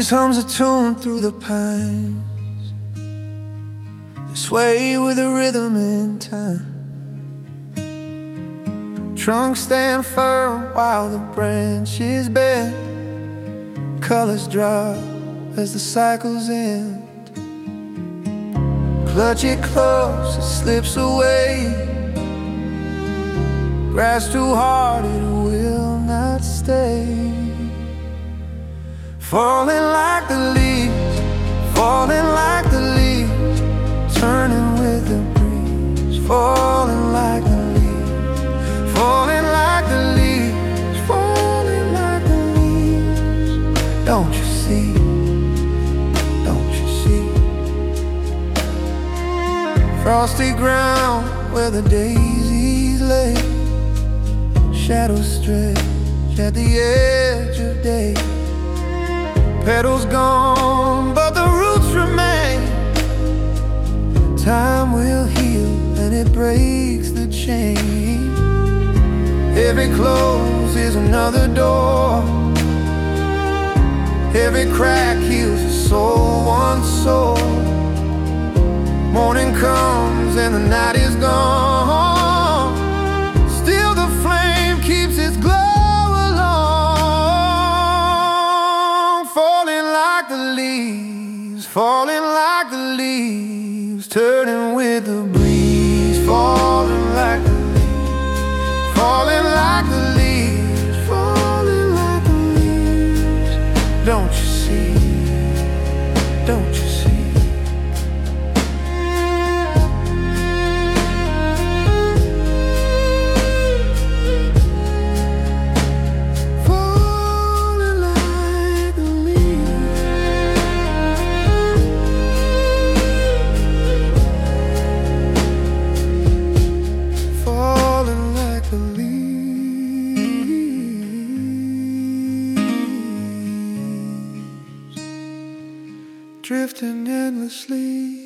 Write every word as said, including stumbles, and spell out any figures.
breeze hums a tune through the pines. They sway with the rhythm in time. Trunks stand firm while the branches bend. Colors drop as the cycles end. Clutch it close, it slips away. Grass too hard, it will not stay. Falling like the leaves, falling like the leaves, turning with the breeze. Falling like the leaves, falling like the leaves, falling like the leaves. Don't you see? Don't you see? Frosty ground where the daisies lay. Shadows stretch at the edge of day. Petals gone, but the roots remain. Time will heal and it breaks the chain. Every close is another door. Every crack heals a soul once sore. Morning comes and the night is gone. Still the flame keeps its glow along. Falling like the leaves, falling like the leaves, turning with the breeze. Falling like the leaves, falling like the leaves, falling like the leaves. Don't you see? Don't you see? Drifting endlessly.